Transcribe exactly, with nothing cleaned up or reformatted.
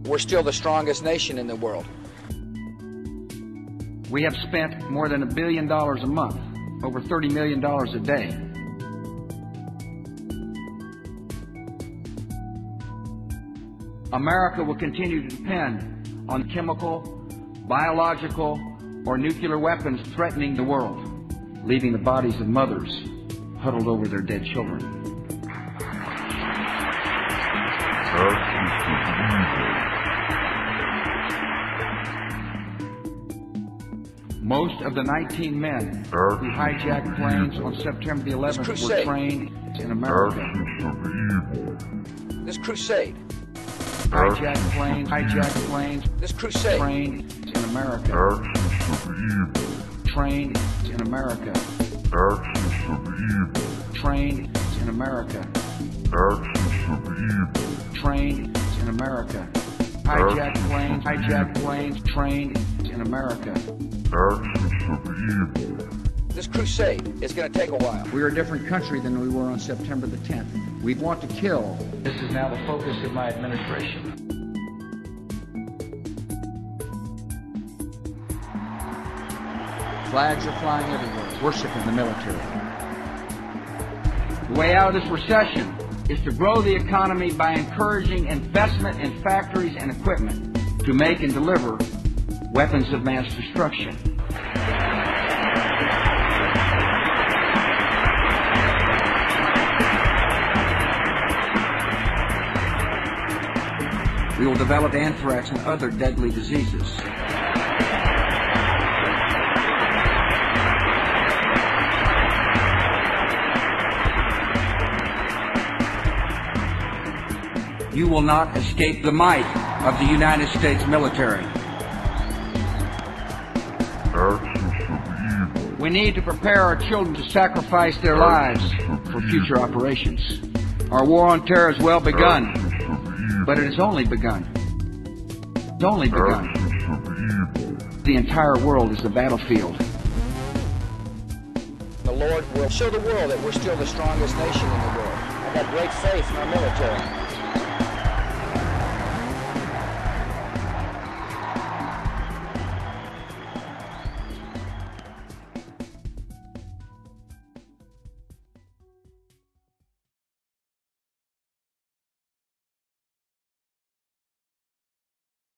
we're still the strongest nation in the world. We have spent more than a billion dollars a month, over thirty million dollars a day. America will continue to depend on chemical, biological, or nuclear weapons threatening the world, leaving the bodies of mothers huddled over their dead children. Most of the nineteen men who hijacked planes on September the eleventh were trained in America. This crusade. Hijacked planes, hijacked planes, This crusade. trained in America. Trained in America. Trained in America. Trained in America. Hijacked planes, hijacked planes, trained in America. This crusade is going to take a while. We are a different country than we were on September the tenth. We want to kill. This is now the focus of my administration. Flags are flying everywhere, worshiping the military. The way out of this recession is to grow the economy by encouraging investment in factories and equipment to make and deliver weapons of mass destruction. We will develop anthrax and other deadly diseases. You will not escape the might of the United States military. We need to prepare our children to sacrifice their lives for future operations. Our war on terror has well begun, but it has only begun. It's only begun. The entire world is the battlefield. The Lord will show the world that we're still the strongest nation in the world. I got great faith in our military.